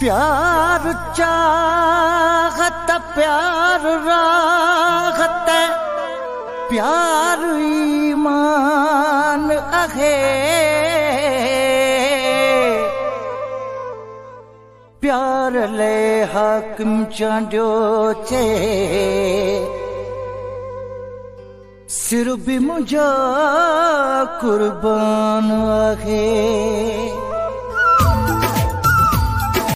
प्यार चाहत प्यार राहत प्यार ईमान आहे प्यार ले हाकिम चांडियो थे सिर भी मुझा कुर्बान आहे